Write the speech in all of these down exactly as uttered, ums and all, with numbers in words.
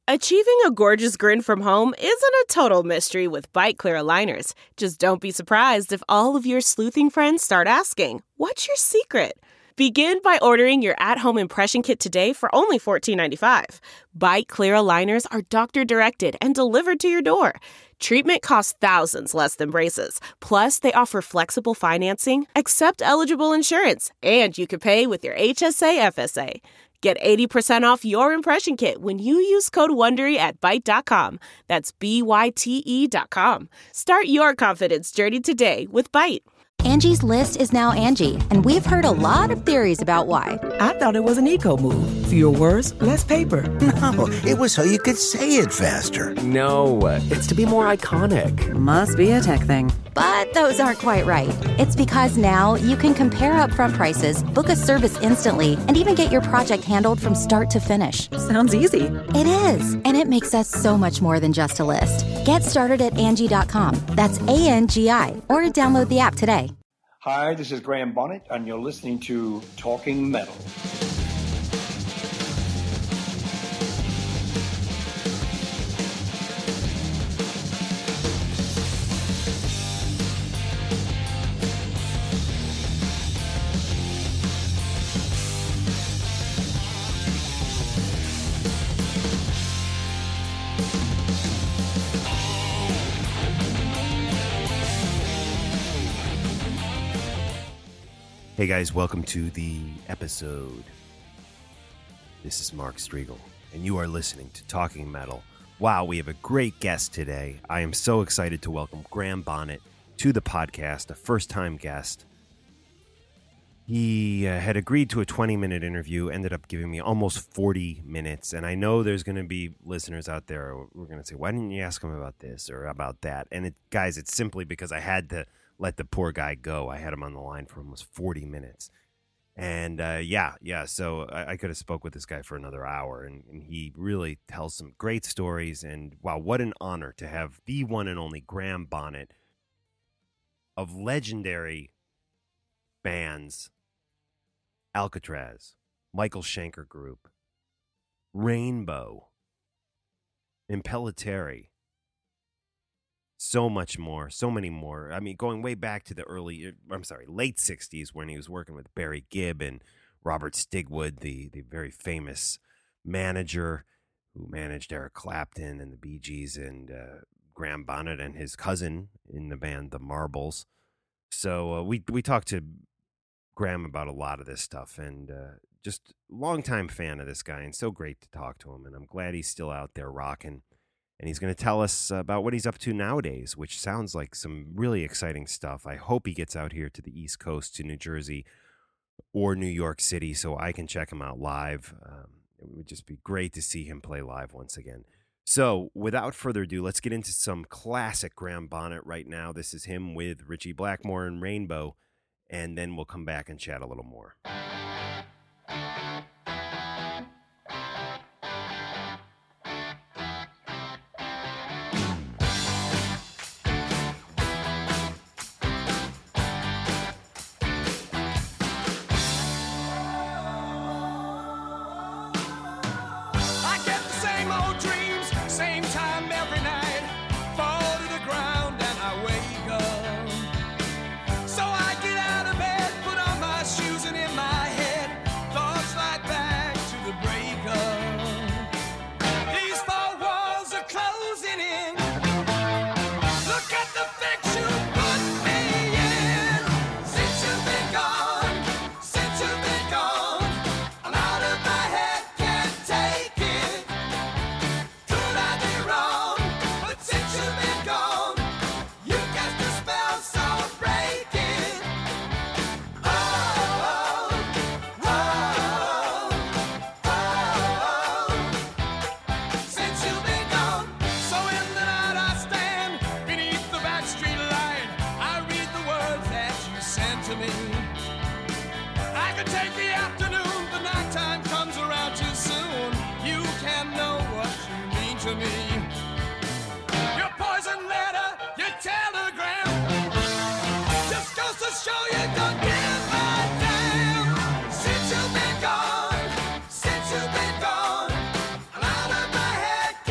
Achieving a gorgeous grin from home isn't a total mystery with Byte Clear aligners. Just don't be surprised if all of your sleuthing friends start asking, "What's your secret?" Begin by ordering your at-home impression kit today for only fourteen ninety-five. Byte Clear aligners are doctor-directed and delivered to your door. Treatment costs thousands less than braces. Plus, they offer flexible financing, accept eligible insurance, and you can pay with your H S A F S A. Get eighty percent off your impression kit when you use code WONDERY at Byte dot com. That's B Y T E dot com. Start your confidence journey today with Byte. Angie's List is now Angie, and we've heard a lot of theories about why. I thought it was an eco move. Fewer words, less paper. No, it was so you could say it faster. No, it's to be more iconic. Must be a tech thing. But those aren't quite right. It's because now you can compare upfront prices, book a service instantly, and even get your project handled from start to finish. Sounds easy. It is, and it makes us so much more than just a list. Get started at Angie dot com. That's A N G I, or download the app today. Hi, this is Graham Bonnet, and you're listening to Talking Metal. Hey guys, welcome to the episode. This is Mark Striegel, and you are listening to Talking Metal. Wow, we have a great guest today. I am so excited to welcome Graham Bonnet to the podcast, a first-time guest. He uh, had agreed to a twenty-minute interview, ended up giving me almost forty minutes, and I know there's going to be listeners out there who are going to say, why didn't you ask him about this or about that? And it, guys, it's simply because I had to let the poor guy go. I had him on the line for almost forty minutes. And uh, yeah, yeah, so I, I could have spoke with this guy for another hour, and, and he really tells some great stories. And wow, what an honor to have the one and only Graham Bonnet of legendary bands, Alcatraz, Michael Schenker Group, Rainbow, Impellitteri, so much more, so many more. I mean, going way back to the early, I'm sorry, late sixties when he was working with Barry Gibb and Robert Stigwood, the, the very famous manager who managed Eric Clapton and the Bee Gees, and uh, Graham Bonnet and his cousin in the band The Marbles. So uh, we we talked to Graham about a lot of this stuff, and uh, just longtime fan of this guy, and so great to talk to him. And I'm glad he's still out there rocking. And he's going to tell us about what he's up to nowadays, which sounds like some really exciting stuff. I hope he gets out here to the East Coast, to New Jersey or New York City, so I can check him out live. Um, it would just be great to see him play live once again. So without further ado, let's get into some classic Graham Bonnet right now. This is him with Ritchie Blackmore and Rainbow, and then we'll come back and chat a little more. Since you've been gone, I'm out of my head.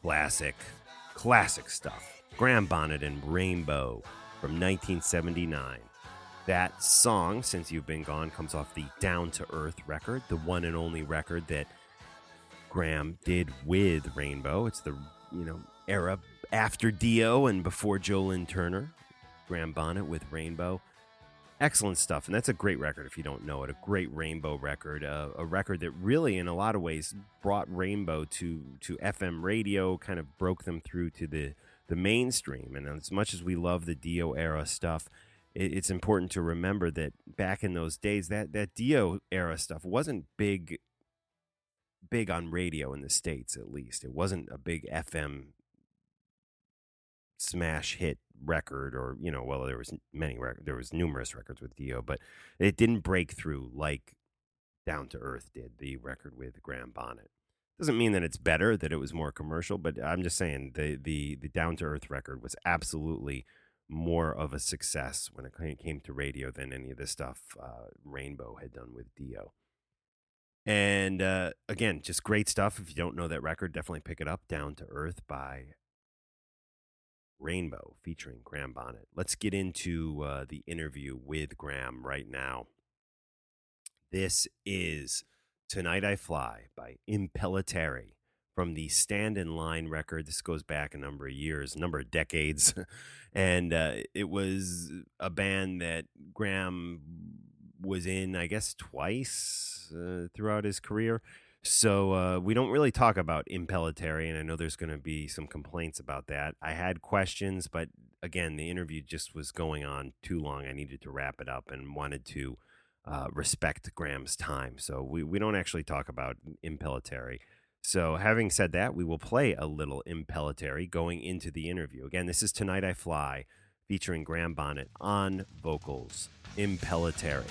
Classic, classic stuff. Graham Bonnet and Rainbow from nineteen seventy-nine. That song, Since You've Been Gone, comes off the Down to Earth record, the one and only record that Graham did with Rainbow. It's the, you know, era after Dio and before Joe Lynn Turner. Graham Bonnet with Rainbow. Excellent stuff, and that's a great record if you don't know it. A great Rainbow record, uh, a record that really, in a lot of ways, brought Rainbow to, to F M radio, kind of broke them through to the, the mainstream. And as much as we love the Dio era stuff, it, it's important to remember that back in those days, that, that Dio era stuff wasn't big, big on radio in the States, at least. It wasn't a big F M smash hit record, or, you know, well, there was many rec- there was numerous records with Dio, but it didn't break through like Down to Earth did, the record with Graham Bonnet. Doesn't mean that it's better, that it was more commercial, but I'm just saying the the the Down to Earth record was absolutely more of a success when it came to radio than any of the stuff uh, Rainbow had done with Dio. And uh, again, just great stuff. If you don't know that record, definitely pick it up. Down to Earth by Rainbow featuring Graham Bonnet. Let's get into uh, the interview with Graham right now. This is Tonight I Fly by Impellitteri from the Stand in Line record. This goes back a number of years, a number of decades. and uh, it was a band that Graham was in, I guess, twice uh, throughout his career. So uh, we don't really talk about Impellitteri, and I know there's going to be some complaints about that. I had questions, but again, the interview just was going on too long. I needed to wrap it up and wanted to uh, respect Graham's time. So we, we don't actually talk about Impellitteri. So having said that, we will play a little Impellitteri going into the interview. Again, this is Tonight I Fly, featuring Graham Bonnet on vocals. Impellitteri.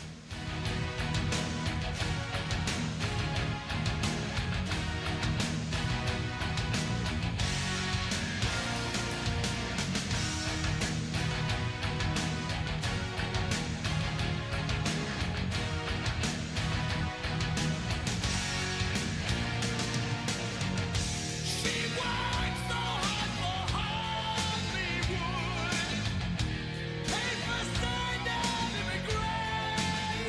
Hey, for sign down in the grave.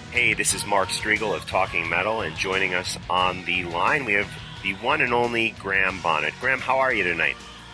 Hey, this is Mark Striegel of Talking Metal, and joining us on the line, we have the one and only Graham Bonnet. Graham, how are you tonight?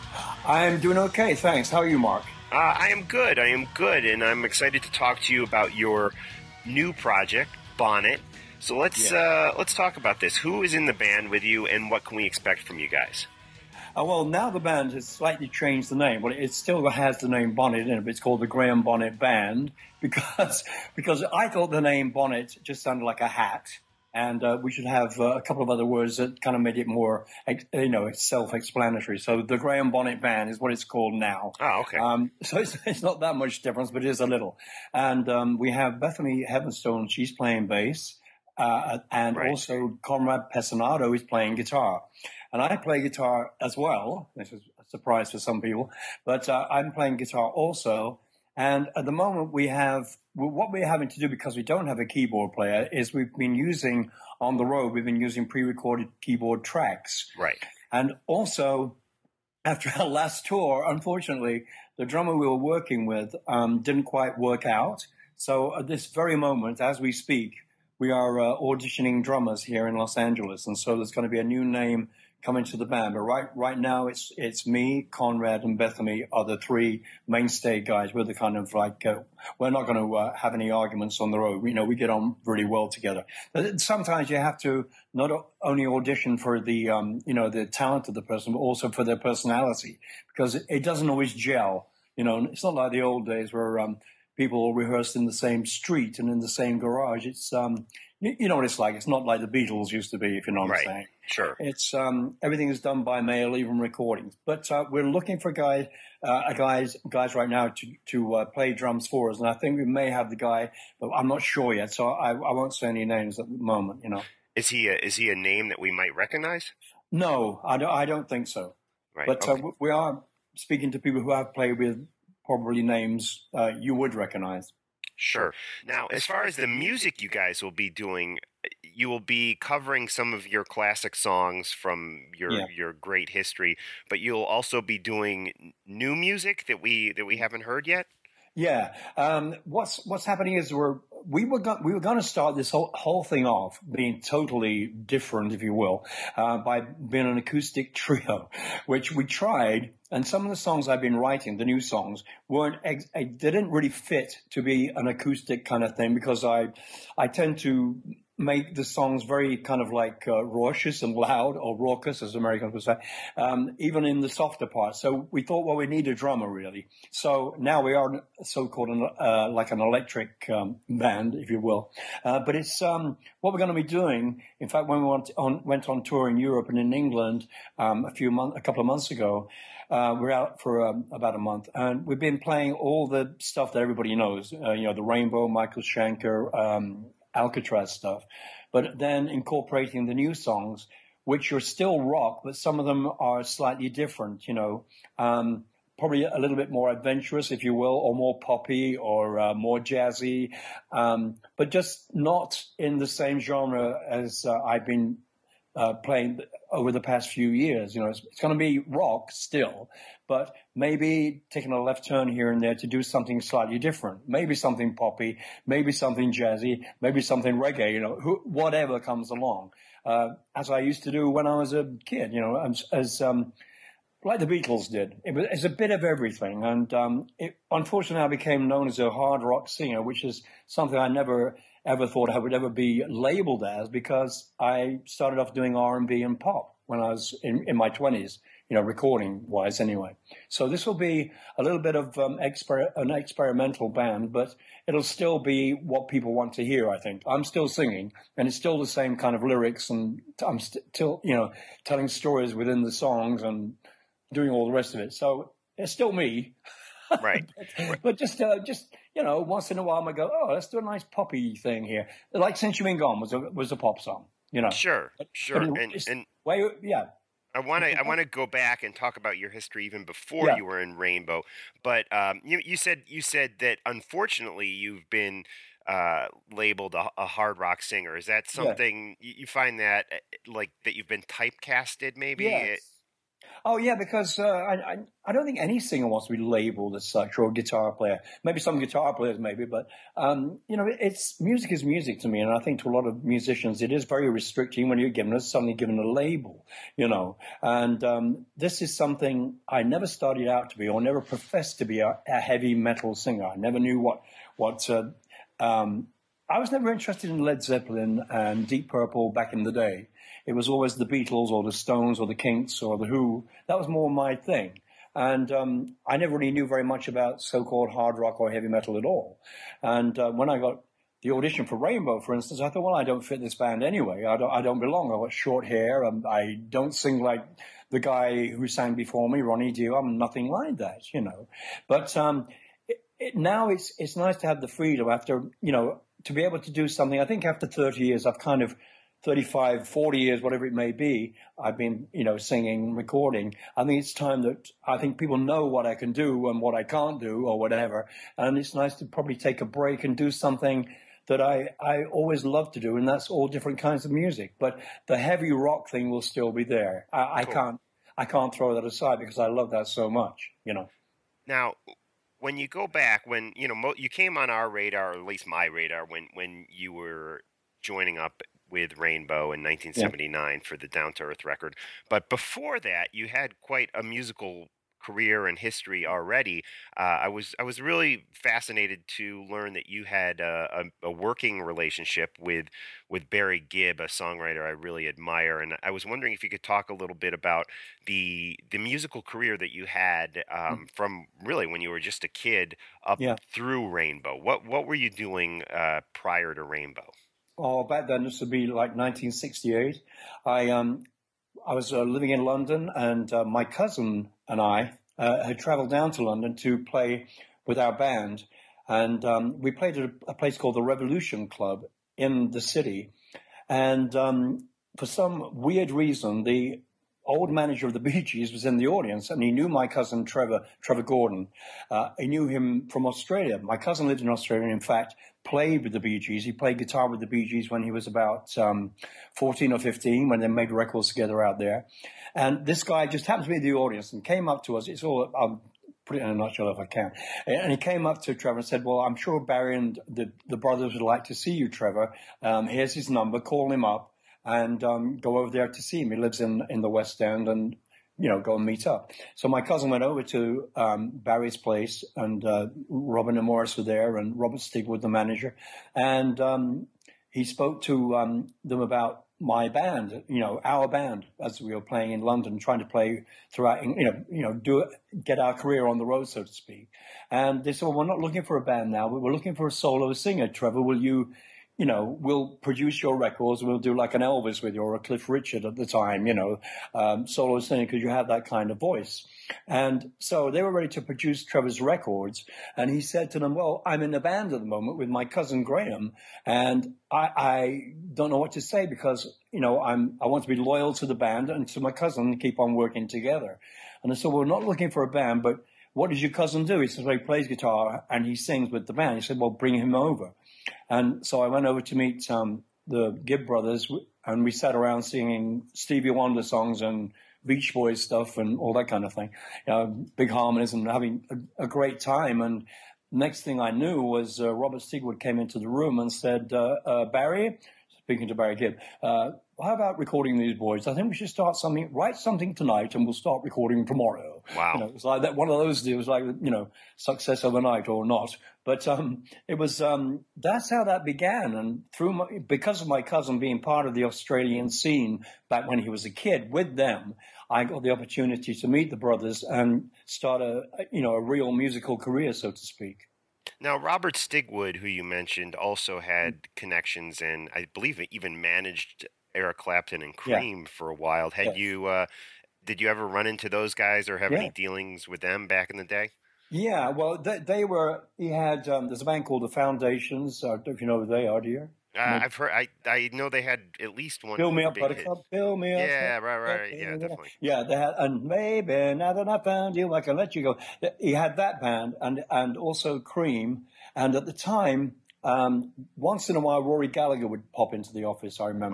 I'm doing okay, thanks. How are you, Mark? Uh, I am good. I am good, and I'm excited to talk to you about your new project, Bonnet. So let's Yeah. uh, let's talk about this. Who is in the band with you, and what can we expect from you guys? Uh, well, now the band has slightly changed the name. Well, it still has the name Bonnet in it, but it's called the Graham Bonnet Band because because I thought the name Bonnet just sounded like a hat, and uh, we should have uh, a couple of other words that kind of made it more, you know, self-explanatory. So the Graham Bonnet Band is what it's called now. Oh, okay. Um, so it's, it's not that much difference, but it is a little. And um, we have Bethany Heavenstone. She's playing bass. Uh, and Right. also Conrad Pesanato is playing guitar. And I play guitar as well. This is a surprise for some people, but uh, I'm playing guitar also. And at the moment we have, what we're having to do because we don't have a keyboard player is we've been using, on the road, we've been using pre-recorded keyboard tracks. Right. And also, after our last tour, unfortunately, the drummer we were working with um, didn't quite work out. So at this very moment, as we speak, we are uh, auditioning drummers here in Los Angeles, and so there's going to be a new name coming to the band. But right right now, it's it's me, Conrad, and Bethany are the three mainstay guys. We're the kind of like uh, we're not going to uh, have any arguments on the road. You know, we get on really well together. But sometimes you have to not only audition for the um, you know the talent of the person, but also for their personality, because it, it doesn't always gel. You know, it's not like the old days where um, people rehearsed in the same street and in the same garage. It's, um, you, you know what it's like. It's not like the Beatles used to be, if you know what Right. I'm saying. Sure. It's, um, everything is done by mail, even recordings. But, uh, we're looking for guys, uh, guys, guys right now to, to, uh, play drums for us. And I think we may have the guy, but I'm not sure yet. So I, I won't say any names at the moment, you know. Is he a, is he a name that we might recognize? No, I don't, I don't think so. Right. But, okay. uh, we are speaking to people who have played with probably names, uh, you would recognize. Sure. Now, as far as the music you guys will be doing, you will be covering some of your classic songs from your Yeah. your great history, but you'll also be doing new music that we that we haven't heard yet. Yeah. Um, what's what's happening is we're we were go- we were going to start this whole whole thing off being totally different, if you will, uh, by being an acoustic trio, which we tried. And some of the songs I've been writing, the new songs, weren't ex- they didn't really fit to be an acoustic kind of thing because I I tend to make the songs very kind of like uh, raucous and loud, or raucous as Americans would say, um, even in the softer parts. So we thought, well, we need a drummer really. So now we are so-called an, uh, like an electric um, band, if you will. Uh, but it's um, what we're going to be doing. In fact, when we went on, went on tour in Europe and in England um, a few months, a couple of months ago, uh, we're out for um, about a month, and we've been playing all the stuff that everybody knows. Uh, you know, the Rainbow, Michael Schenker, um, Alcatraz stuff, but then incorporating the new songs, which are still rock, but some of them are slightly different, you know, um, probably a little bit more adventurous, if you will, or more poppy or uh, more jazzy, um, but just not in the same genre as uh, I've been uh, playing over the past few years. You know, it's, it's going to be rock still, but maybe taking a left turn here and there to do something slightly different. Maybe something poppy, maybe something jazzy, maybe something reggae, you know, who, whatever comes along. Uh, as I used to do when I was a kid, you know, as, as um, like the Beatles did. It was, it's a bit of everything. And um, it, unfortunately, I became known as a hard rock singer, which is something I never ever thought I would ever be labeled as, because I started off doing R and B and pop when I was in, in my twenties, you know, recording wise anyway. So this will be a little bit of um, exper- an experimental band, but it'll still be what people want to hear, I think. I'm still singing, and it's still the same kind of lyrics, and I'm st- still, you know, telling stories within the songs and doing all the rest of it. So it's still me. Right. but, but just, uh, just you know, once in a while I go, oh, let's do a nice poppy thing here. Like Since You've Been Gone was a, was a pop song, you know. Sure, But- sure. but it- And it's- and way, yeah. I want to I want to go back and talk about your history even before Yeah. you were in Rainbow. But um, you you said you said that unfortunately you've been uh, labeled a, a hard rock singer. Is that Yeah. something you, you find that uh, like that you've been typecasted? Maybe. Yes. Oh yeah, because uh, I, I I don't think any singer wants to be labeled as such, or a guitar player. Maybe some guitar players, maybe, but um, you know, it's music is music to me, and I think to a lot of musicians, it is very restricting when you're given a, suddenly given a label, you know. And um, this is something I never started out to be, or never professed to be a, a heavy metal singer. I never knew what what. Uh, um, I was never interested in Led Zeppelin and Deep Purple back in the day. It was always the Beatles or the Stones or the Kinks or the Who. That was more my thing. And um, I never really knew very much about so-called hard rock or heavy metal at all. And uh, when I got the audition for Rainbow, for instance, I thought, well, I don't fit this band anyway. I don't, I don't belong. I've got short hair. And I don't sing like the guy who sang before me, Ronnie Dio. I'm nothing like that, you know. But um, it, it, now it's it's nice to have the freedom after, you know, to be able to do something. I think after thirty years, I've kind of thirty-five, forty years, whatever it may be, I've been, you know, singing, recording. I think it's time that I think people know what I can do and what I can't do or whatever. And it's nice to probably take a break and do something that I, I always love to do. And that's all different kinds of music. But the heavy rock thing will still be there. I, I can't, I can't throw that aside because I love that so much, you know. Now, when you go back, when, you know, mo- you came on our radar, or at least my radar, when, when you were joining up with Rainbow in nineteen seventy-nine yeah. for the Down to Earth record. But before that, you had quite a musical career and history already. Uh, I was I was really fascinated to learn that you had a, a, a working relationship with with Barry Gibb, a songwriter I really admire. And I was wondering if you could talk a little bit about the the musical career that you had um, mm. from really when you were just a kid up yeah. through Rainbow. What what were you doing uh, prior to Rainbow? Oh, back then, this would be like nineteen sixty-eight. I um, I was uh, living in London, and uh, my cousin and I uh, had traveled down to London to play with our band. And um, we played at a, a place called the Revolution Club in the city. And um, for some weird reason, the old manager of the Bee Gees was in the audience, and he knew my cousin Trevor, Trevor Gordon. Uh, he knew him from Australia. My cousin lived in Australia and, in fact, played with the Bee Gees. He played guitar with the Bee Gees when he was about um, fourteen or fifteen, when they made records together out there. And this guy just happened to be in the audience and came up to us. It's all, I'll put it in a nutshell if I can. And he came up to Trevor and said, well, I'm sure Barry and the, the brothers would like to see you, Trevor. Um, here's his number. Call him up and um, go over there to see him. He lives in, in the West End, and, you know, go and meet up. So my cousin went over to um, Barry's place, and uh, Robin and Morris were there, and Robert Stigwood, the manager. And um, he spoke to um, them about my band, you know, our band, as we were playing in London, trying to play throughout, you know, you know, do it, get our career on the road, so to speak. And they said, well, we're not looking for a band now. We're looking for a solo singer. Trevor, will you... you know, we'll produce your records. We'll do like an Elvis with you, or a Cliff Richard at the time, you know, um, solo singing, because you have that kind of voice. And so they were ready to produce Trevor's records. And he said to them, well, I'm in a band at the moment with my cousin Graham, and I, I don't know what to say, because, you know, I'm, I want to be loyal to the band and to my cousin and keep on working together. And I said, well, we're not looking for a band, but what does your cousin do? He says, well, he plays guitar and he sings with the band. He said, well, bring him over. And so I went over to meet um, the Gibb brothers, and we sat around singing Stevie Wonder songs and Beach Boys stuff and all that kind of thing, you know, big harmonies, and having a, a great time. And next thing I knew was uh, Robert Stigwood came into the room and said, uh, uh, Barry, speaking to Barry Gibb, uh, how about recording these boys? I think we should start something, write something tonight, and we'll start recording tomorrow. Wow. You know, it was like that, one of those deals, like, you know, success overnight or not. But um, it was, um, that's how that began. And through my, because of my cousin being part of the Australian scene back when he was a kid with them, I got the opportunity to meet the brothers and start a, you know, a real musical career, so to speak. Now, Robert Stigwood, who you mentioned, also had connections and I believe even managed Eric Clapton and Cream yeah. for a while. Had yes. you, uh, did you ever run into those guys or have yeah. any dealings with them back in the day? Yeah, well, they, they were, he had, um, there's a band called The Foundations. I don't know if you know who they are, do you? Uh, I've heard, I I know they had at least one. Fill Me Up, Buttercup, Fill Me Up. Yeah, right, right, right. Yeah, definitely. Yeah, they had, and maybe now that I found you, I can let you go. He had that band and, and also Cream. And at the time, um, once in a while, Rory Gallagher would pop into the office, I remember. Wow.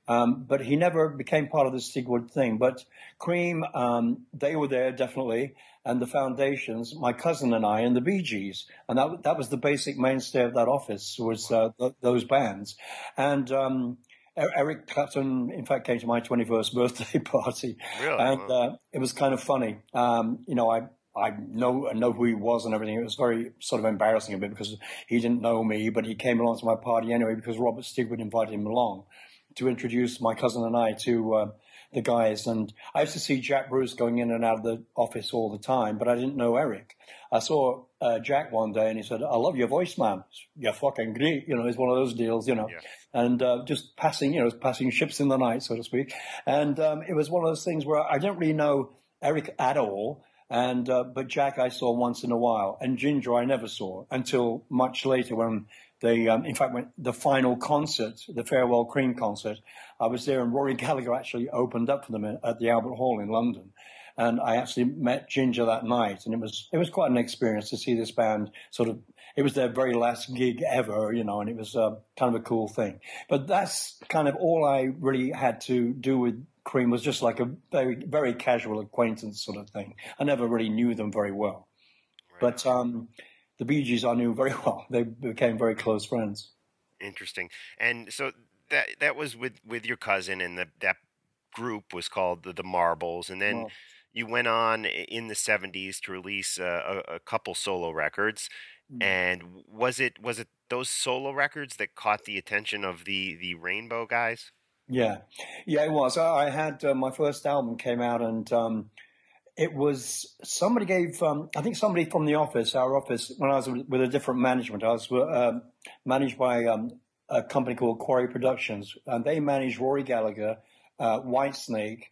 Um, but he never became part of the Stigwood thing. But Cream, um, they were there definitely, and the Foundations, my cousin and I, and the Bee Gees, and that that was the basic mainstay of that office was uh, th- those bands. And um, Eric Clapton, in fact, came to my twenty-first birthday party, really? and uh, it was kind of funny. Um, you know, I. I know I know who he was and everything. It was very sort of embarrassing a bit because he didn't know me, but he came along to my party anyway because Robert Stigwood invited him along to introduce my cousin and I to uh, the guys. And I used to see Jack Bruce going in and out of the office all the time, but I didn't know Eric. I saw uh, Jack one day and he said, "I love your voice, man. You're fucking great." You know, it's one of those deals, you know. Yeah. And uh, just passing, you know, passing ships in the night, so to speak. And um, it was one of those things where I didn't really know Eric at all. And uh, but Jack I saw once in a while, and Ginger I never saw until much later when they, um, in fact, when the final concert, the Farewell Cream concert, I was there, and Rory Gallagher actually opened up for them at the Albert Hall in London, and I actually met Ginger that night, and it was it was quite an experience to see this band sort of. It was their very last gig ever, you know, and it was uh, kind of a cool thing. But that's kind of all I really had to do with Cream, was just like a very, very casual acquaintance sort of thing. I never really knew them very well. Right. But um, the Bee Gees I knew very well. They became very close friends. Interesting. And so that that was with, with your cousin, and the, that group was called the, the Marbles. And then wow. you went on in the seventies to release a, a, a couple solo records. Mm. And was it was it those solo records that caught the attention of the, the Rainbow guys? Yeah, yeah, it was. I had uh, my first album came out, and um, it was somebody gave. Um, I think somebody from the office, our office, when I was with a different management, I was uh, managed by um, a company called Quarry Productions, and they managed Rory Gallagher, uh, Whitesnake,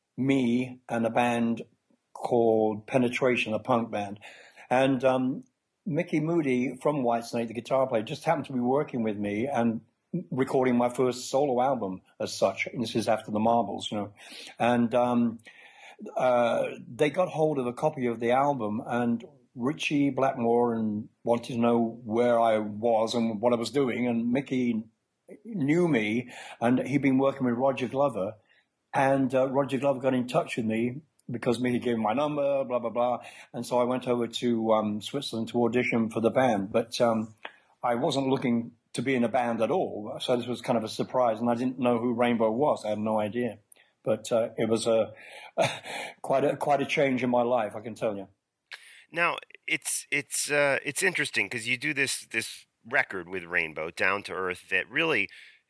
me, and a band called Penetration, a punk band, and um, Mickey Moody from Whitesnake, the guitar player, just happened to be working with me and recording my first solo album as such. And this is after the Marbles, you know. And um, uh, they got hold of a copy of the album, and Richie Blackmore and wanted to know where I was and what I was doing. And Mickey knew me, and he'd been working with Roger Glover. And uh, Roger Glover got in touch with me because Mickey gave him my number, blah, blah, blah. And so I went over to um, Switzerland to audition for the band. But um, I wasn't looking to be in a band at all. So this was kind of a surprise. And I didn't know who Rainbow was. I had no idea. But uh, it was a, a quite a quite a change in my life, I can tell you. Now, it's it's uh, it's interesting because you do this this record with Rainbow, Down to Earth, that really,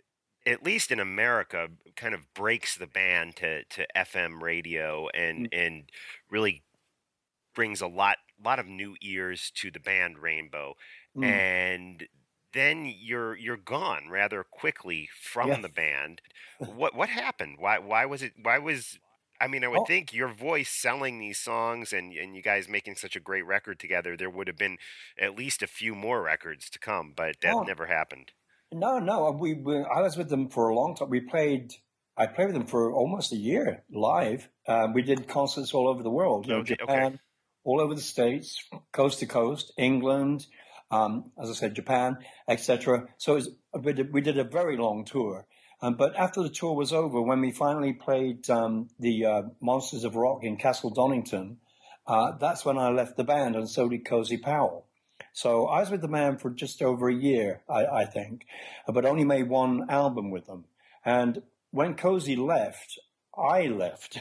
at least in America, kind of breaks the band to, to F M radio and mm. and really brings a lot lot of new ears to the band Rainbow. Mm. And then you're you're gone rather quickly from yeah. the band. What what happened? Why why was it? Why was I mean, I would oh. think your voice selling these songs and, and you guys making such a great record together, there would have been at least a few more records to come, but that oh. never happened. No, no, we, we I was with them for a long time. We played, I played with them for almost a year live. Um, we did concerts all over the world, you know, okay, Japan, okay. all over the States, coast to coast, England, um, as I said, Japan, et cetera. So it was, we, did, we did a very long tour. Um, but after the tour was over, when we finally played um, the uh, Monsters of Rock in Castle Donington, uh, that's when I left the band, and so did Cozy Powell. So I was with the band for just over a year, I, I think, but only made one album with them. And when Cozy left, I left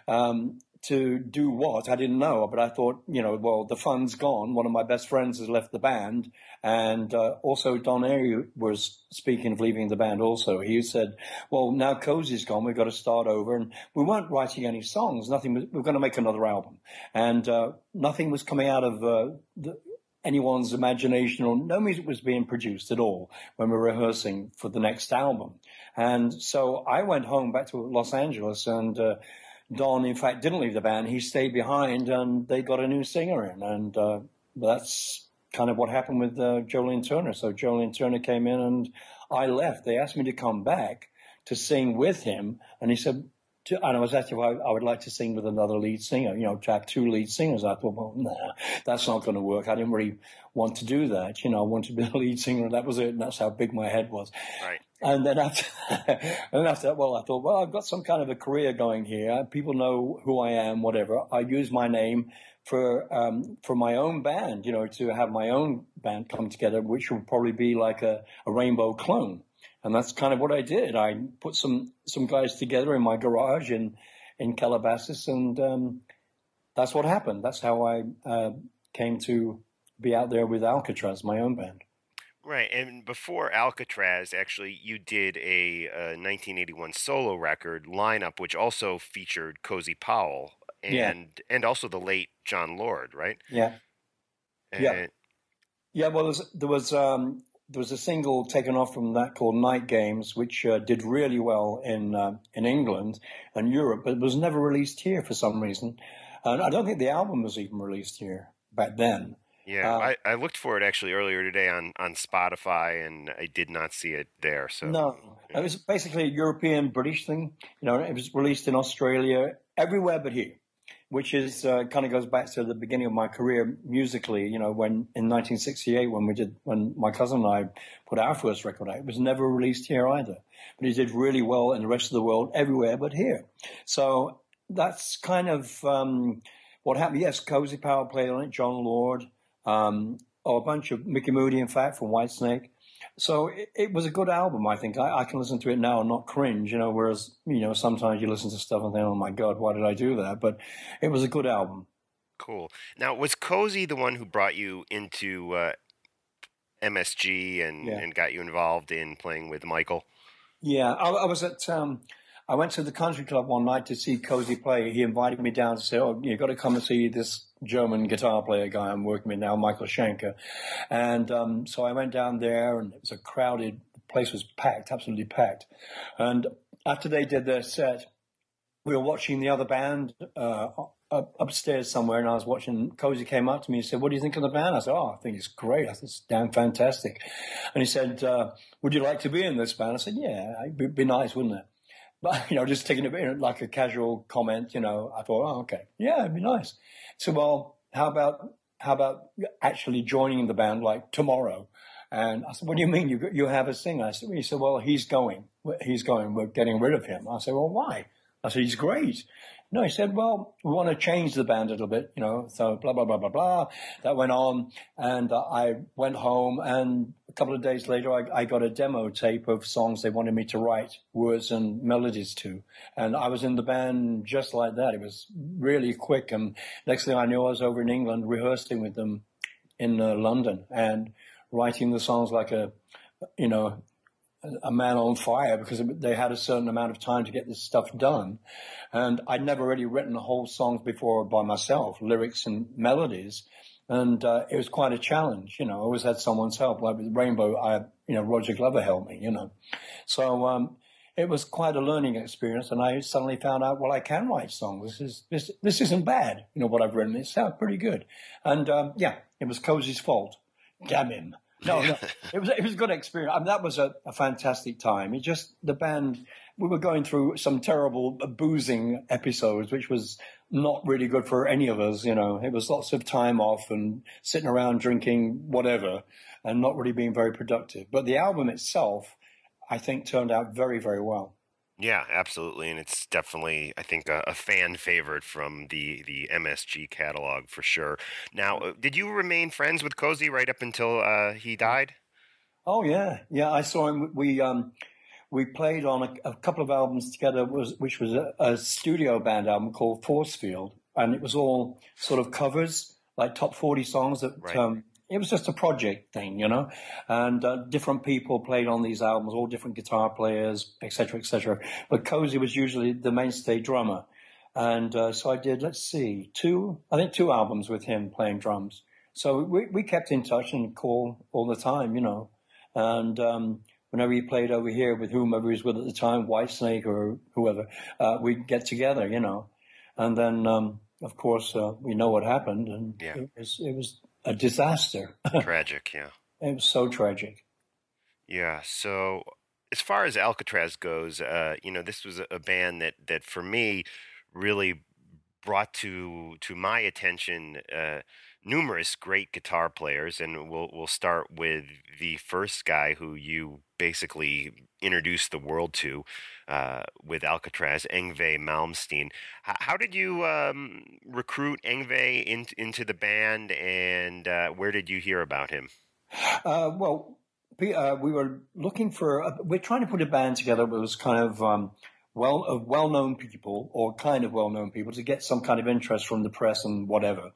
um, to do what? I didn't know, but I thought, you know, well, the fun's gone. One of my best friends has left the band. And uh, also Don Airey was speaking of leaving the band also. He said, well, now Cozy's gone, we've got to start over. And we weren't writing any songs. Nothing. Was, we were going to make another album. And uh, nothing was coming out of uh, the, anyone's imagination, or no music was being produced at all when we were rehearsing for the next album. And so I went home back to Los Angeles, and uh, Don, in fact, didn't leave the band. He stayed behind, and they got a new singer in. And uh, that's kind of what happened with uh, Jolene Turner. So Jolene Turner came in, and I left. They asked me to come back to sing with him. And he said, to, and I was asked if I, I would like to sing with another lead singer, you know, to have two lead singers. I thought, well, nah, that's not going to work. I didn't really want to do that. You know, I wanted to be the lead singer, and that was it. And that's how big my head was. Right. And then after, and after that, well, I thought, well, I've got some kind of a career going here. People know who I am, whatever. I use my name for um, for my own band, you know, to have my own band come together, which will probably be like a, a Rainbow clone. And that's kind of what I did. I put some some guys together in my garage in in Calabasas, and um, that's what happened. That's how I uh, came to be out there with Alcatraz, my own band. Right, and before Alcatraz, actually, you did a, a nineteen eighty-one solo record lineup, which also featured Cozy Powell and Yeah. and also the late John Lord, right? Yeah. And, Yeah. Yeah, well, there was there was, um, there was a single taken off from that called Night Games, which uh, did really well in uh, in England and Europe, but it was never released here for some reason. And I don't think the album was even released here back then. Yeah, Uh, I, I looked for it actually earlier today on, on Spotify, and I did not see it there. So No, it was basically a European British thing. You know, it was released in Australia, everywhere but here, which is uh, kind of goes back to the beginning of my career musically. You know, when in nineteen sixty-eight, when we did, when my cousin and I put our first record out, it was never released here either. But it did really well in the rest of the world, everywhere but here. So that's kind of um, what happened. Yes, Cozy Powell played on it, John Lord. Um, or a bunch of Mickey Moody, in fact, from Whitesnake. So it, it was a good album, I think. I, I can listen to it now and not cringe, you know, whereas, you know, sometimes you listen to stuff and think, oh, my God, why did I do that? But it was a good album. cool. Now, was Cozy the one who brought you into uh, M S G and, Yeah. and got you involved in playing with Michael? Yeah, I, I was at, um, I went to the country club one night to see Cozy play. He invited me down to say, oh, you've got to come and see this German guitar player guy I'm working with now, Michael Schenker. And um, so I went down there, and it was a crowded, the place was packed, absolutely packed. And after they did their set, we were watching the other band uh, up, upstairs somewhere, and I was watching. Cozy came up to me and said, what do you think of the band? I said, oh, I think it's great. I think it's damn fantastic. And he said, uh, would you like to be in this band? I said, yeah, it'd be, be nice, wouldn't it? But, you know, just taking it like a casual comment, you know, I thought, oh, okay, yeah, it'd be nice. So, well, how about how about actually joining the band like tomorrow? And I said, what do you mean you you have a singer? I said, he said, well, he's going. He's going. We're getting rid of him. I said, well, why? I said, he's great. No, he said, well, we want to change the band a little bit, you know, so blah, blah, blah, blah, blah. That went on, and uh, I went home, and a couple of days later, I, I got a demo tape of songs they wanted me to write words and melodies to, and I was in the band just like that. It was really quick, and next thing I knew, I was over in England rehearsing with them in uh, London and writing the songs like a, you know, a man on fire, because they had a certain amount of time to get this stuff done. And I'd never really written whole songs before by myself, lyrics and melodies. And uh, it was quite a challenge. You know, I always had someone's help. Like with Rainbow, I, you know, Roger Glover helped me, you know. So um, it was quite a learning experience. And I suddenly found out, well, I can write songs. This is this this isn't bad. You know, what I've written. It sounds pretty good. And um, yeah, it was Cozy's fault. Damn him. No, no, it was it was a good experience. I mean, that was a, a fantastic time. It just the band. We were going through some terrible boozing episodes, which was not really good for any of us. You know, it was lots of time off and sitting around drinking whatever, and not really being very productive. But the album itself, I think, turned out very, very well. Yeah, absolutely, and it's definitely, I think, a, a fan favorite from the, the M S G catalog for sure. Now, uh, did you remain friends with Cozy right up until uh, he died? Oh yeah, yeah. I saw him. We um, we played on a, a couple of albums together, was which was a, a studio band album called Force Field, and it was all sort of covers, like top forty songs that. Right. Um, It was just a project thing, you know, and uh, different people played on these albums, all different guitar players, et cetera, et cetera. But Cozy was usually the mainstay drummer. And uh, so I did, let's see, two, I think two albums with him playing drums. So we, we kept in touch and call all the time, you know. And um, whenever he played over here with whomever he was with at the time, Whitesnake or whoever, uh, we'd get together, you know. And then, um, of course, uh, we know what happened. And Yeah. it was, it was a disaster. Tragic, yeah. It was so tragic. Yeah, so as far as Alcatraz goes, uh, you know, this was a, a band that, that for me really brought to to my attention uh, numerous great guitar players, and we'll we'll start with the first guy who you basically introduced the world to uh, with Alcatraz, Yngwie Malmsteen. H- how did you um, recruit Yngwie in, into the band, and uh, where did you hear about him? Uh, well, we, uh, we were looking for, uh, we're trying to put a band together that was kind of um, well, of well-known people or kind of well-known people to get some kind of interest from the press and whatever.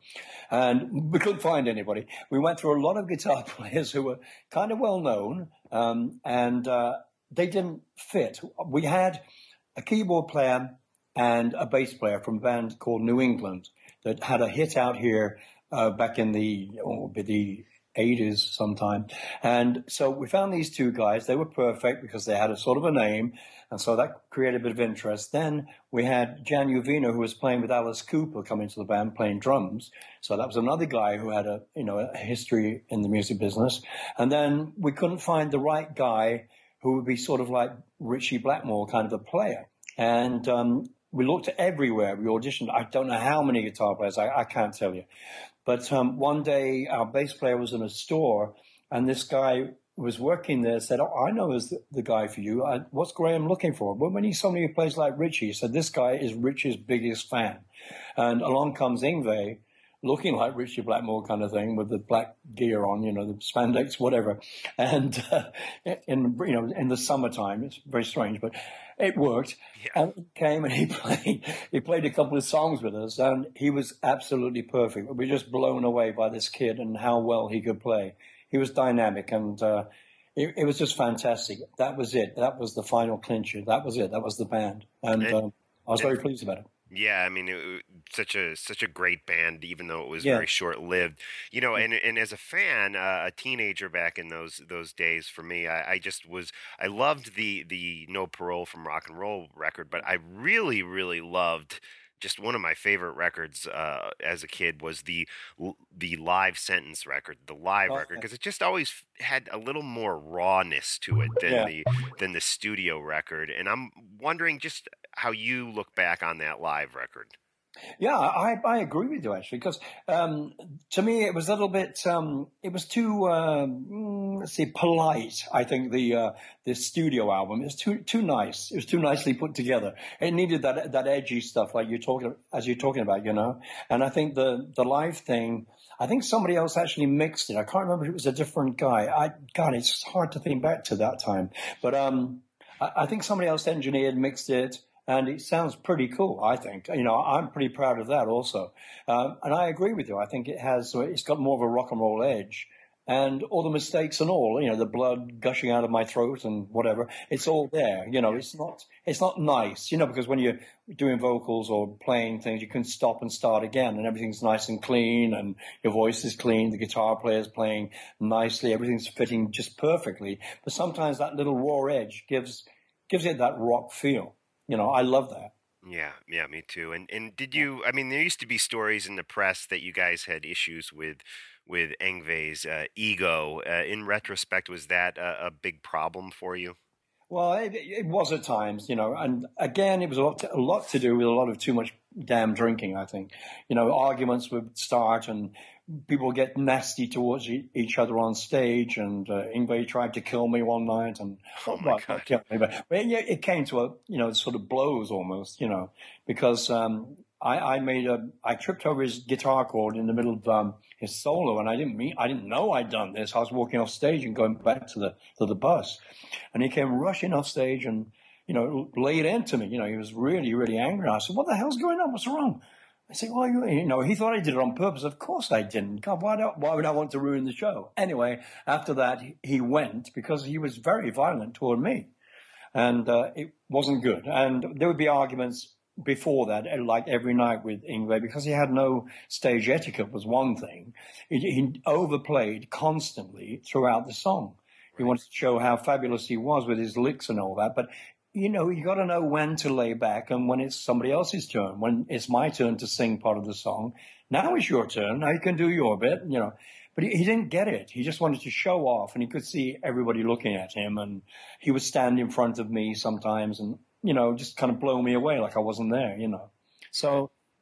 And we couldn't find anybody. We went through a lot of guitar players who were kind of well-known, um, and uh, they didn't fit. We had a keyboard player and a bass player from a band called New England that had a hit out here uh, back in the, oh, the eighties sometime. And so we found these two guys. They were perfect because they had a sort of a name. And so that created a bit of interest. Then we had Jan Uvina, who was playing with Alice Cooper, come into the band playing drums. So that was another guy who had a, you know, a history in the music business. And then we couldn't find the right guy who would be sort of like Richie Blackmore, kind of a player. And um, we looked everywhere. We auditioned. I don't know how many guitar players. I, I can't tell you. But um, one day our bass player was in a store, and this guy was working there, said, oh, I know is the, the guy for you. I, what's Graham looking for? Well, when he's somebody who plays like Richie, he said, this guy is Richie's biggest fan. And along comes Yngwie, looking like Richie Blackmore kind of thing, with the black gear on, you know, the spandex, whatever. And uh, in, you know, in the summertime, it's very strange, but it worked. Yeah. And he came and he played, he played a couple of songs with us, and he was absolutely perfect. We were just blown away by this kid and how well he could play. He was dynamic, and uh, it, it was just fantastic. That was it. That was the final clincher. That was it. That was the band. And, and uh, I was very pleased about it. Yeah, I mean, it, such a such a great band, even though it was yeah. very short lived. You know, and and as a fan, uh, a teenager back in those those days, for me, I, I just was I loved the the No Parole from Rock and Roll record, but I really really loved. Just one of my favorite records uh, as a kid was the the Live Sentence record, the live oh, record, because it just always had a little more rawness to it than yeah. the than the studio record. And I'm wondering just how you look back on that live record. Yeah, I, I agree with you, actually, because um, to me it was a little bit, um, it was too, uh, let's see, polite, I think, the uh, the studio album. It was too too nice. It was too nicely put together. It needed that that edgy stuff like you're talking, as you're talking about, you know. And I think the, the live thing, I think somebody else actually mixed it. I can't remember if it was a different guy. I God, it's hard to think back to that time. But um, I, I think somebody else engineered, mixed it. And it sounds pretty cool, I think. You know, I'm pretty proud of that also. Um, and I agree with you. I think it has, it's got more of a rock and roll edge. And all the mistakes and all, you know, the blood gushing out of my throat and whatever, it's all there. You know, it's not, it's not nice, you know, because when you're doing vocals or playing things, you can stop and start again and everything's nice and clean and your voice is clean. The guitar player's playing nicely. Everything's fitting just perfectly. But sometimes that little raw edge gives, gives it that rock feel. You know, I love that. Yeah, yeah, me too. And and did you? I mean, there used to be stories in the press that you guys had issues with with Yngwie's uh, ego. Uh, in retrospect, was that a, a big problem for you? Well, it, it was at times, you know. And again, it was a lot, to, a lot to do with a lot of too much damn drinking. I think, you know, arguments would start and people get nasty towards each other on stage, and uh, Yngwie tried to kill me one night, and oh my well, God. Kill me, but, but yeah, it came to a, you know, sort of blows almost, you know, because um, I, I made a, I tripped over his guitar cord in the middle of um, his solo, and I didn't mean, I didn't know I'd done this. I was walking off stage and going back to the to the bus, and he came rushing off stage and, you know, laid into me. You know, he was really, really angry. I said, "What the hell's going on? What's wrong?" I said, well, you, you know, he thought I did it on purpose. Of course I didn't. God, why, do, why would I want to ruin the show? Anyway, after that, he went because he was very violent toward me. And uh, it wasn't good. And there would be arguments before that, like every night with Yngwie, because he had no stage etiquette was one thing. He, he overplayed constantly throughout the song. He wanted to show how fabulous he was with his licks and all that. But you know, you got to know when to lay back and when it's somebody else's turn. When it's my turn to sing part of the song, now it's your turn. Now you can do your bit, you know. But he, he didn't get it. He just wanted to show off, and he could see everybody looking at him. And he would stand in front of me sometimes and, you know, just kind of blow me away like I wasn't there, you know. So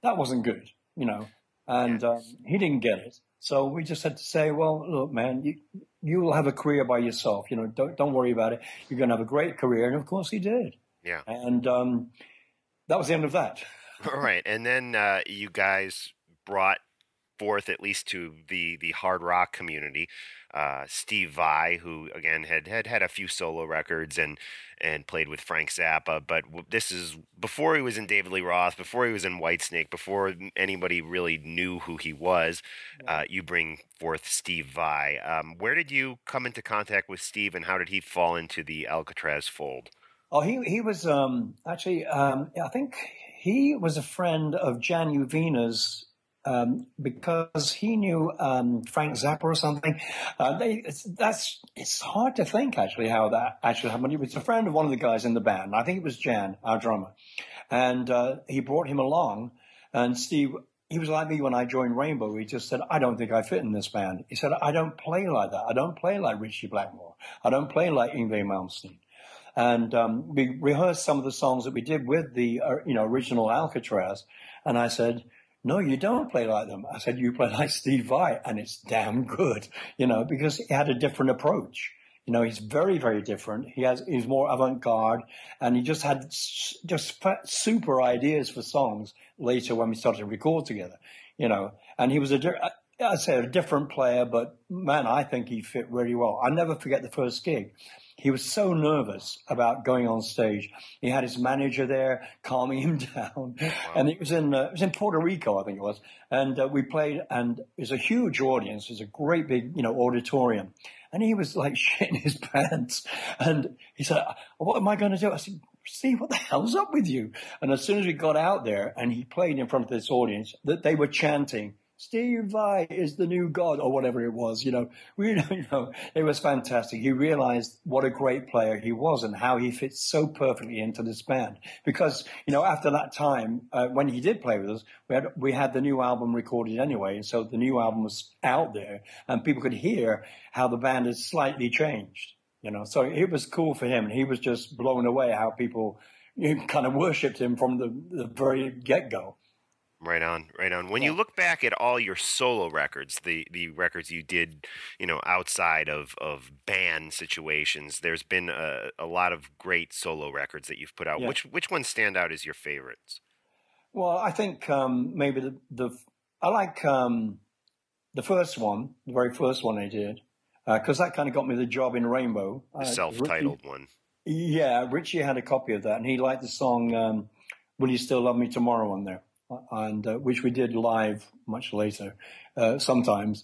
that wasn't good, you know, and um, he didn't get it. So we just had to say, well, look, man, you you will have a career by yourself. You know, don't don't worry about it. You're going to have a great career, and of course he did. Yeah, and um, that was the end of that. All right, and then uh, you guys brought forth, at least to the the hard rock community, uh, Steve Vai, who again had, had had a few solo records and and played with Frank Zappa. But w- this is before he was in David Lee Roth, before he was in Whitesnake, before anybody really knew who he was. Uh, you bring forth Steve Vai. Um, where did you come into contact with Steve, and how did he fall into the Alcatraz fold? Oh, he he was um, actually um, I think he was a friend of Jan Uvina's. Um, because he knew um, Frank Zappa or something. Uh, they, it's, that's it's hard to think actually how that actually happened. He was a friend of one of the guys in the band. I think it was Jan, our drummer, and uh, he brought him along. And Steve, he was like me when I joined Rainbow. He just said, "I don't think I fit in this band." He said, "I don't play like that. I don't play like Ritchie Blackmore. I don't play like Yngwie Malmsteen." And um, we rehearsed some of the songs that we did with the uh, you know original Alcatraz, and I said, "No, you don't play like them." I said, "You play like Steve Vai, and it's damn good," you know, because he had a different approach. You know, he's very, very different. He has, he's more avant-garde, and he just had s- just super ideas for songs later when we started to record together, you know, and he was a, di- I'd say a different player, but man, I think he fit really well. I never forget the first gig. He was so nervous about going on stage. He had his manager there calming him down. Wow. And it was in uh, it was in Puerto Rico, I think it was. And uh, we played, and it was a huge audience. It was a great big, you know, auditorium. And he was like shitting his pants. And he said, "What am I going to do?" I said, "Steve, what the hell's up with you?" And as soon as we got out there and he played in front of this audience, that they were chanting, "Steve Vai is the new God," or whatever it was, you know. We, you know, it was fantastic. He realized what a great player he was and how he fits so perfectly into this band. Because, you know, after that time, uh, when he did play with us, we had we had the new album recorded anyway, and so the new album was out there, and people could hear how the band had slightly changed, you know. So it was cool for him, and he was just blown away how people you know, kind of worshipped him from the, the very get-go. Right on, right on. When yeah. you look back at all your solo records, the, the records you did, you know, outside of, of band situations, there's been a, a lot of great solo records that you've put out. Yeah. Which which ones stand out as your favorites? Well, I think um, maybe the, the I like um, the first one, the very first one I did, because uh, that kind of got me the job in Rainbow. The uh, self-titled Ritchie, one. Yeah, Ritchie had a copy of that, and he liked the song um, "Will You Still Love Me Tomorrow" on there. And uh, which we did live much later, uh, sometimes,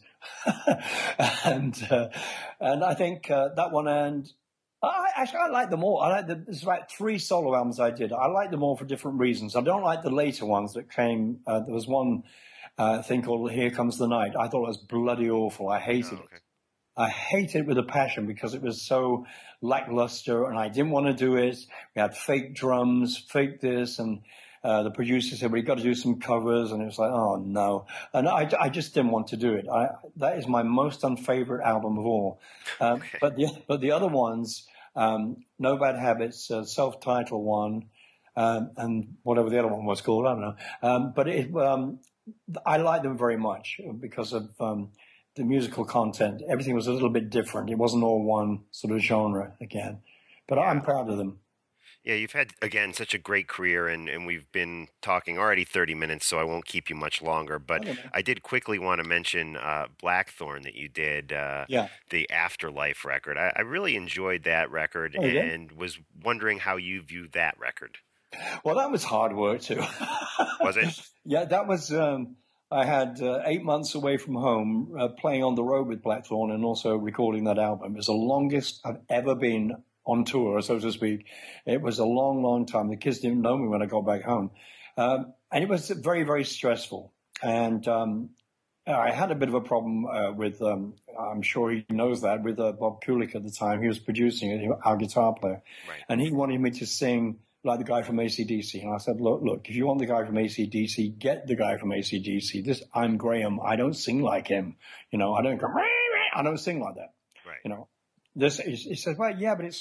and uh, and I think uh, that one and I actually I like them all. I like the there's about three solo albums I did. I like them all for different reasons. I don't like the later ones that came. Uh, there was one uh, thing called "Here Comes the Night." I thought it was bloody awful. I hated oh, okay. it. I hated it with a passion because it was so lackluster, and I didn't want to do it. We had fake drums, fake this, and. Uh, the producer said, "We've got to do some covers," and it was like, "Oh no!" And I, I just didn't want to do it. I, that is my most unfavorite album of all. Um, okay. But the but the other ones, um, "No Bad Habits," uh, self-titled one, um, and whatever the other one was called, I don't know. Um, but it, um, I like them very much because of um, the musical content. Everything was a little bit different. It wasn't all one sort of genre again. But I'm proud of them. Yeah, you've had, again, such a great career, and, and we've been talking already thirty minutes, so I won't keep you much longer. But I, I did quickly want to mention uh, Blackthorn that you did, uh, yeah. the Afterlife record. I, I really enjoyed that record oh, and yeah? was wondering how you viewed that record. Well, that was hard work, too. Was it? Yeah, that was... Um, I had uh, eight months away from home uh, playing on the road with Blackthorn and also recording that album. It was the longest I've ever been on tour, so to speak. It was a long, long time. The kids didn't know me when I got back home. Um, and it was very, very stressful. And um, I had a bit of a problem uh, with, um, I'm sure he knows that, with uh, Bob Kulick at the time. He was producing it, our guitar player. Right. And he wanted me to sing like the guy from A C D C. And I said, look, look, if you want the guy from A C D C, get the guy from A C D C. This, I'm Graham. I don't sing like him. You know, I don't go, I don't sing like that. Right. You know. This, he says, well, yeah, but it's,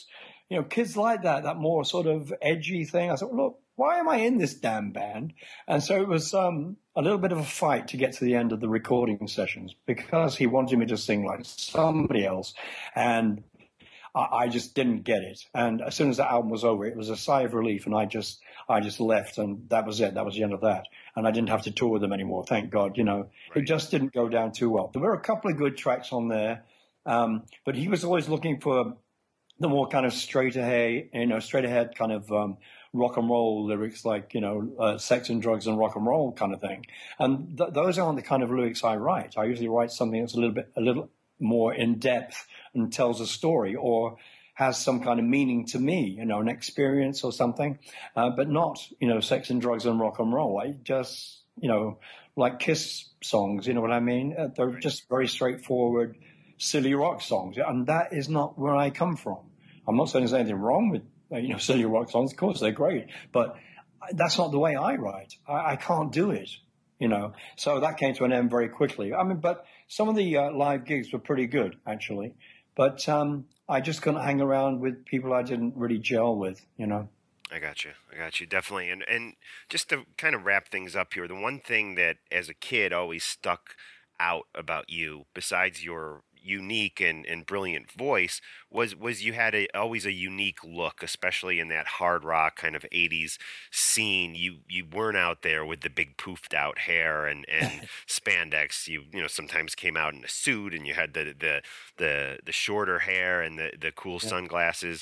you know, kids like that, that more sort of edgy thing. I thought, look, why am I in this damn band? And so it was um, a little bit of a fight to get to the end of the recording sessions because he wanted me to sing like somebody else. And I, I just didn't get it. And as soon as the album was over, it was a sigh of relief. And I just, I just left, and that was it. That was the end of that. And I didn't have to tour with them anymore. Thank God. You know, right. It just didn't go down too well. There were a couple of good tracks on there. Um, but he was always looking for the more kind of straight ahead, you know, straight ahead kind of, um, rock and roll lyrics, like, you know, uh, sex and drugs and rock and roll kind of thing. And th- those aren't the kind of lyrics I write. I usually write something that's a little bit, a little more in depth and tells a story or has some kind of meaning to me, you know, an experience or something, uh, but not, you know, sex and drugs and rock and roll. I just, you know, like Kiss songs, you know what I mean? Uh, they're just very straightforward, silly rock songs. And that is not where I come from. I'm not saying there's anything wrong with, you know, silly rock songs. Of course, they're great, but that's not the way I write. I, I can't do it, you know. So that came to an end very quickly. I mean, but some of the uh, live gigs were pretty good, actually. But um, I just couldn't hang around with people I didn't really gel with, you know. I got you. I got you, definitely. And and just to kind of wrap things up here, the one thing that as a kid always stuck out about you, besides your unique and, and brilliant voice, was was you had a always a unique look, especially in that hard rock kind of eighties scene. You you weren't out there with the big poofed out hair and, and spandex. You you know sometimes came out in a suit and you had the the the, the shorter hair and the, the cool sunglasses.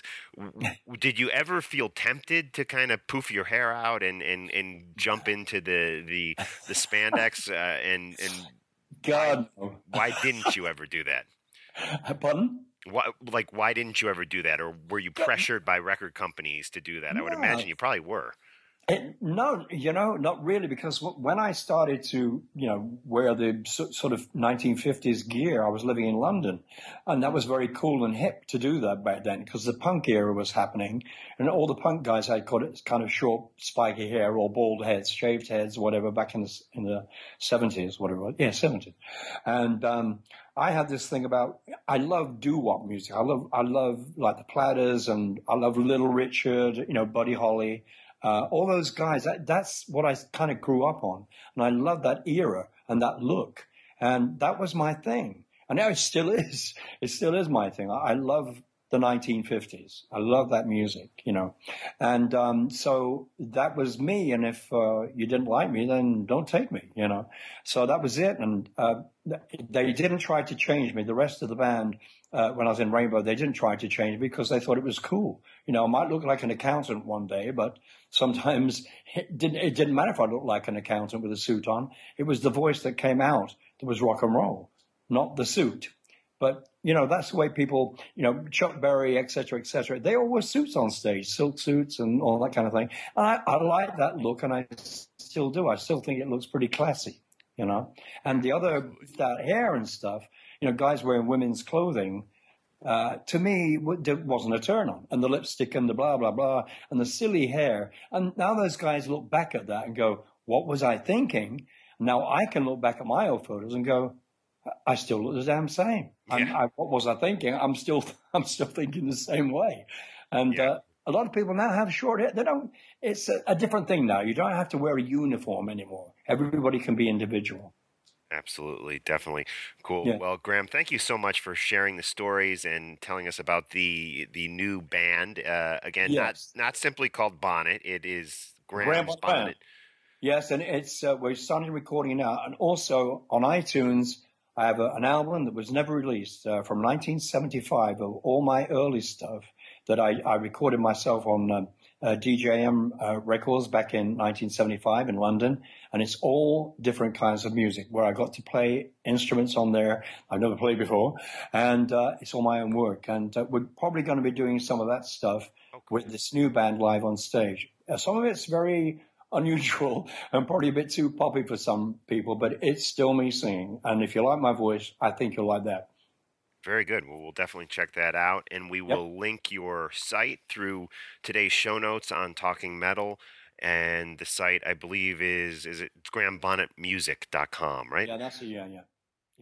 Did you ever feel tempted to kind of poof your hair out and, and, and jump into the the, the spandex uh, and and God, why, why didn't you ever do that? Pardon? Why, like, why didn't you ever do that? Or were you pressured by record companies to do that? I would No. imagine you probably were. It, no, you know, not really, because w- when I started to, you know, wear the so, sort of nineteen fifties gear, I was living in London, and that was very cool and hip to do that back then because the punk era was happening, and all the punk guys had kind of short, spiky hair or bald heads, shaved heads, whatever, back in the in the seventies, whatever, it was. yeah, seventies, and um, I had this thing about I love doo-wop music. I love I love like the Platters, and I love Little Richard, you know, Buddy Holly. Uh, all those guys, that, that's what I kind of grew up on. And I love that era and that look. And that was my thing. And now it still is. It still is my thing. I, I love the nineteen fifties. I love that music, you know. And um, so that was me. And if uh, you didn't like me, then don't take me, you know. So that was it. And uh, they didn't try to change me. The rest of the band, uh, when I was in Rainbow, they didn't try to change me because they thought it was cool. You know, I might look like an accountant one day, but sometimes it didn't, it didn't matter if I looked like an accountant with a suit on. It was the voice that came out that was rock and roll, not the suit. But, you know, that's the way people, you know, Chuck Berry, et cetera, et cetera, they all wear suits on stage, silk suits and all that kind of thing. And I, I like that look, and I still do. I still think it looks pretty classy, you know. And the other, that hair and stuff, you know, guys wearing women's clothing, Uh, to me, it wasn't a turn on. And the lipstick and the blah, blah, blah, and the silly hair. And now those guys look back at that and go, what was I thinking? Now I can look back at my old photos and go, I still look the damn same. Yeah. I, what was I thinking? I'm still, I'm still thinking the same way. And Yeah. uh, a lot of people now have short hair. They don't, it's a, a different thing now. You don't have to wear a uniform anymore. Everybody can be individual. Absolutely, definitely. Cool. Yeah. Well, Graham, thank you so much for sharing the stories and telling us about the the new band. Uh, again, Yes. not not simply called Bonnet. It is Graham's Graham's Bonnet. Band. Yes, and it's uh, we're starting recording now, and also on iTunes, I have a, an album that was never released uh, from nineteen seventy-five of all my early stuff that I, I recorded myself on uh, uh, D J M uh, Records back in nineteen seventy-five in London, and it's all different kinds of music where I got to play instruments on there I've never played before, and uh, it's all my own work, and uh, we're probably going to be doing some of that stuff Oh, cool. with this new band live on stage. Uh, some of it's very unusual and probably a bit too poppy for some people, but it's still me singing. And if you like my voice, I think you'll like that. Very good. Well, we'll definitely check that out, and we will link your site through today's show notes on Talking Metal. And the site, I believe, is is it graham bonnet music dot com, right? Yeah, that's a, yeah, yeah.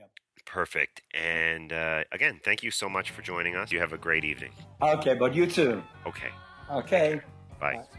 Perfect. And uh, again, thank you so much for joining us. You have a great evening. Okay, but you too. Okay. Okay. Bye. Bye.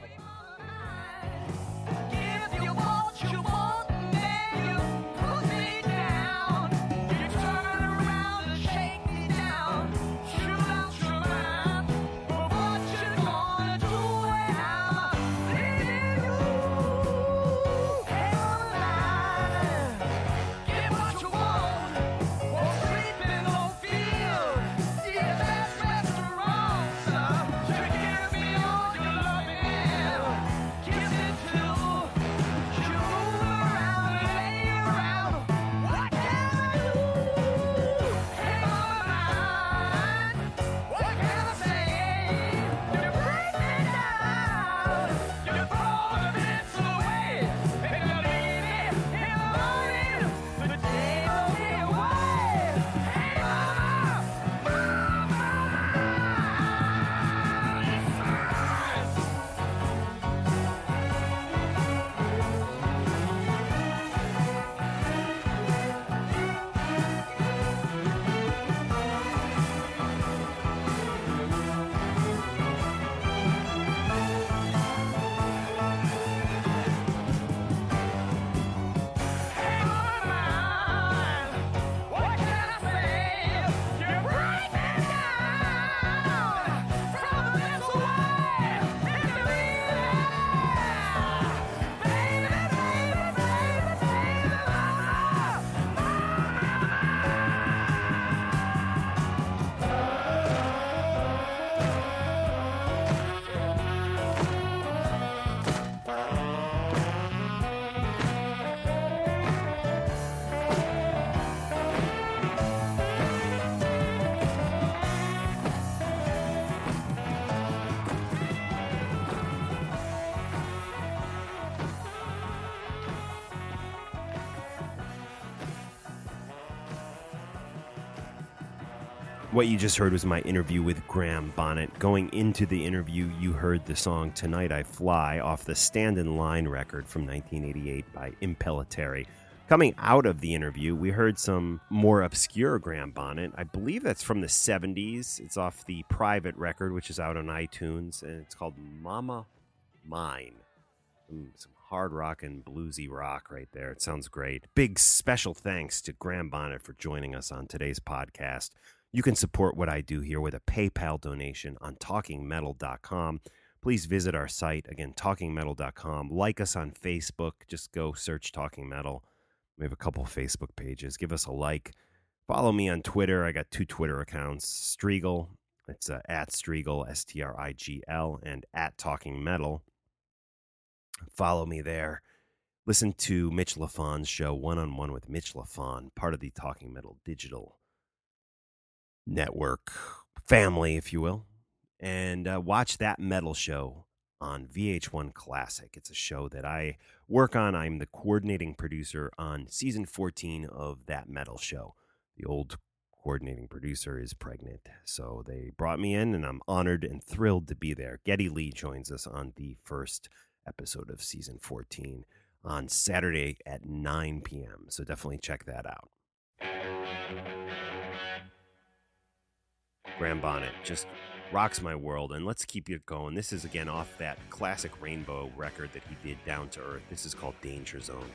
What you just heard was my interview with Graham Bonnet. Going into the interview, you heard the song Tonight I Fly off the Stand in Line record from nineteen eighty-eight by Impellitteri. Coming out of the interview, we heard some more obscure Graham Bonnet. I believe that's from the seventies. It's off the Private record, which is out on iTunes, and it's called Mama Mine. Some, some hard rock and bluesy rock right there. It sounds great. Big special thanks to Graham Bonnet for joining us on today's podcast. You can support what I do here with a PayPal donation on talking metal dot com. Please visit our site, again, talking metal dot com. Like us on Facebook. Just go search Talking Metal. We have a couple Facebook pages. Give us a like. Follow me on Twitter. I got two Twitter accounts. Strigl, it's uh, at Strigl, S T R I G L, and at Talking Metal. Follow me there. Listen to Mitch LaFon's show, One-on-One with Mitch LaFon, part of the Talking Metal Digital Network family, if you will. And uh, watch That Metal Show on V H one Classic. It's a show that I work on. I'm the coordinating producer on season fourteen of That Metal Show. The old coordinating producer is pregnant, so they brought me in, and I'm honored and thrilled to be there. Geddy Lee joins us on the first episode of season fourteen on Saturday at nine p.m., so definitely check that out. Graham Bonnet just rocks my world, and let's keep it going. This is, again, off that classic Rainbow record that he did, Down to Earth. This is called Danger Zone.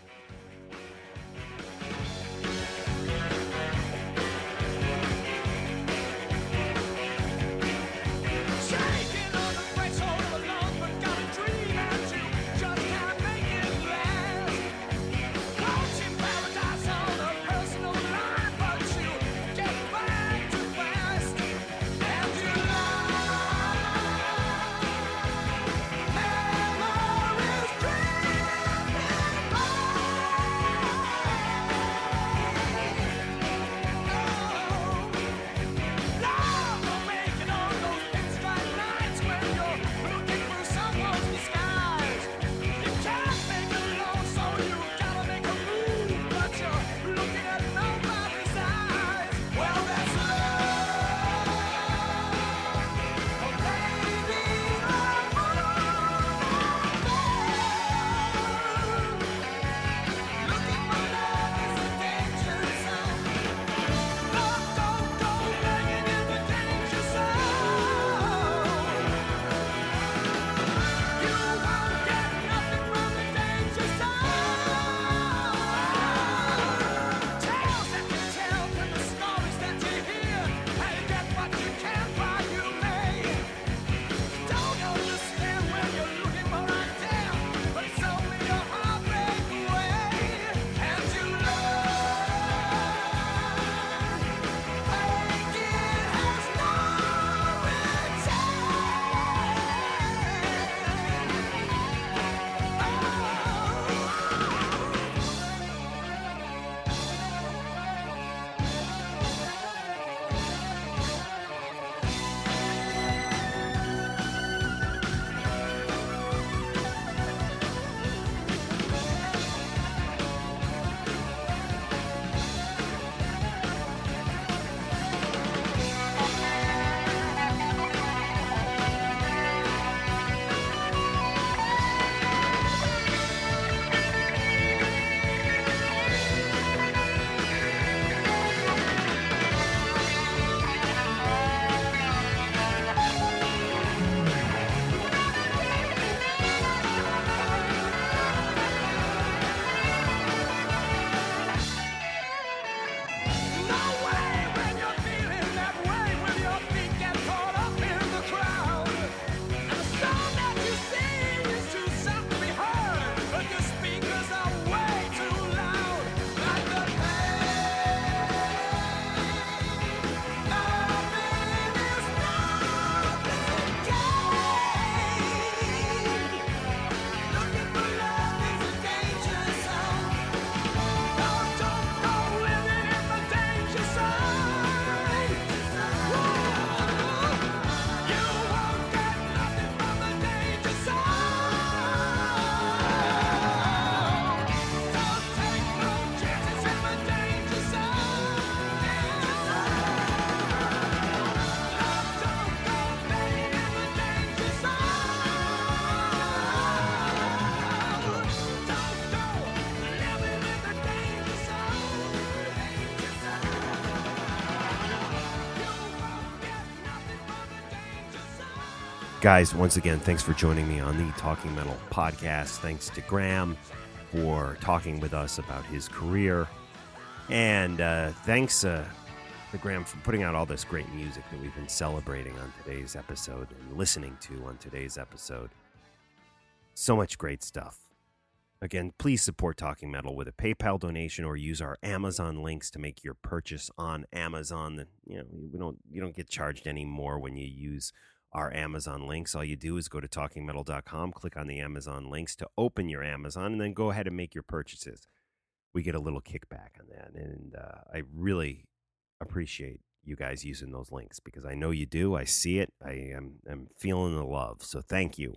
Guys, once again, thanks for joining me on the Talking Metal podcast. Thanks to Graham for talking with us about his career. And uh, thanks uh, to Graham for putting out all this great music that we've been celebrating on today's episode and listening to on today's episode. So much great stuff. Again, please support Talking Metal with a PayPal donation or use our Amazon links to make your purchase on Amazon. You know, we don't you don't get charged any more when you use our Amazon links. All you do is go to talking metal dot com, click on the Amazon links to open your Amazon, and then go ahead and make your purchases. We get a little kickback on that, and uh, I really appreciate you guys using those links because I know you do. I see it. I am I'm feeling the love, so thank you.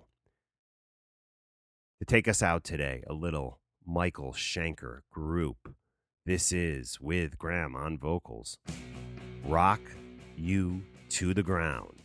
To take us out today, a little Michael Schenker Group. This is, with Graham on vocals, Rock You to the Ground.